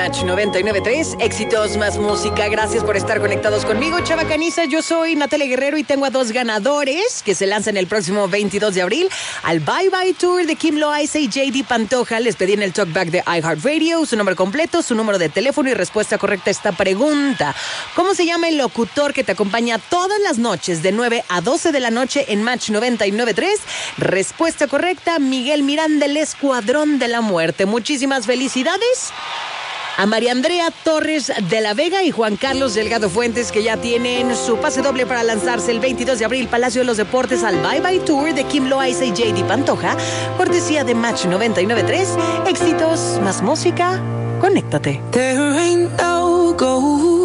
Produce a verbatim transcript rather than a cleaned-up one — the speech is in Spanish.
Match noventa y nueve punto tres, éxitos más música. Gracias por estar conectados conmigo, Chava Caniza. Yo soy Natalia Guerrero y tengo a dos ganadores que se lanzan el próximo veintidós de abril al Bye Bye Tour de Kim Loaiza y J D Pantoja. Les pedí en el talkback de iHeartRadio su nombre completo, su número de teléfono y respuesta correcta a esta pregunta. ¿Cómo se llama el locutor que te acompaña todas las noches de nueve a doce de la noche en Match noventa y nueve punto tres? Respuesta correcta, Miguel Miranda, el Escuadrón de la Muerte. Muchísimas felicidades a María Andrea Torres de la Vega y Juan Carlos Delgado Fuentes, que ya tienen su pase doble para lanzarse el veintidós de abril, Palacio de los Deportes, al Bye Bye Tour de Kim Loaiza y J D Pantoja, cortesía de Match noventa y nueve punto tres. Éxitos más música, conéctate. There ain't no gold